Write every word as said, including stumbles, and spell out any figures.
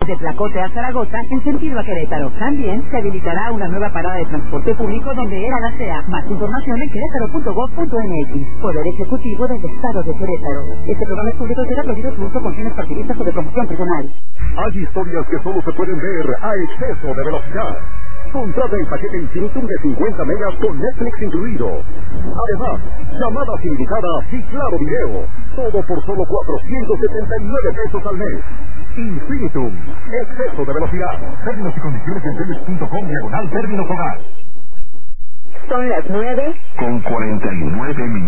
de Tlacote a Zaragoza en sentido a Querétaro. También se habilitará una nueva parada de transporte público donde era la SEA. Más información en querétaro punto gob punto m x. Poder Ejecutivo del Estado de Querétaro. Este programa es público y será prohibido su uso con fines partidistas o de promoción personal. Hay historias que solo se pueden ver a exceso de velocidad. Contrata el paquete Infinitum de cincuenta megas con Netflix incluido. Además, llamadas ilimitadas y claro video. Todo por solo cuatrocientos setenta y nueve pesos al mes. Infinitum. Exceso de velocidad. Términos y condiciones en teles punto com diagonal términos hogar. Son las nueve con cuarenta y nueve minutos.